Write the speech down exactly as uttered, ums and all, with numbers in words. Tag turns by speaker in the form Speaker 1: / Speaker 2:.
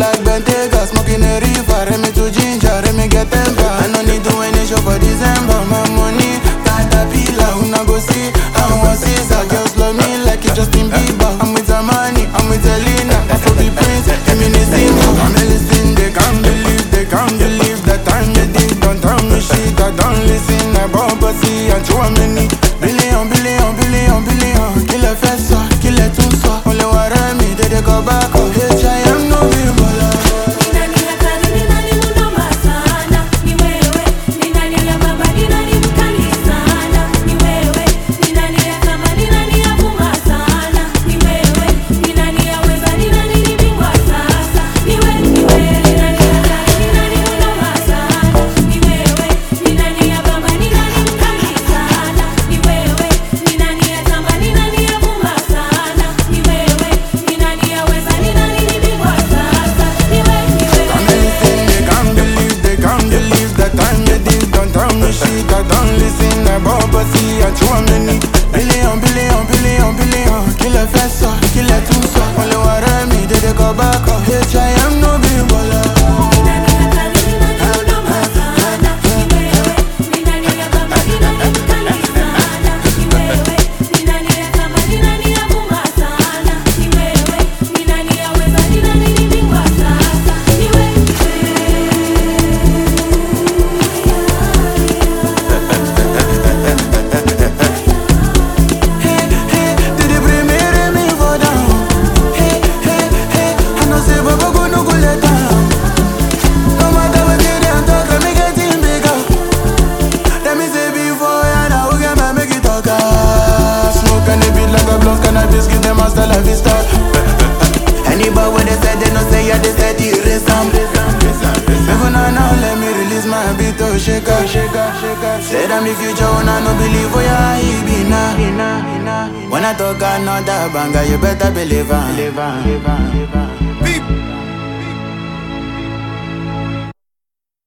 Speaker 1: like Bentayga, smoking a reefer. Remy to ginger, Remy get temper. I no need to any show for December. My money, caterpillar, who na go see? I want Caesar, girls love me like it Justin Bieber. I'm with Amani, I'm with Elena, Afro the Prince, Eminesimo. I'm listening, they can't believe, they can't believe that time you did. Don't tell me shit, I don't listen. I bump a see and show a many billion, billion, billion, billion. Kill a fessa, kill a tunsa. Only what I me, they they go back. Oh, bitch, I am no people. Shit, I don't listen, I bump a see and show a many billion, billion, billion, billion. Kill a fessa, kill a tunsa. Only what I me, they they go back. Oh, bitch, I am no big baller. Anybody when they said they no say yeah they said the race some. Even now let me release my beat oh shaker shaker shaker. Said I'm the future when I no believe for ya he be now. When I talk another banger you better believe it.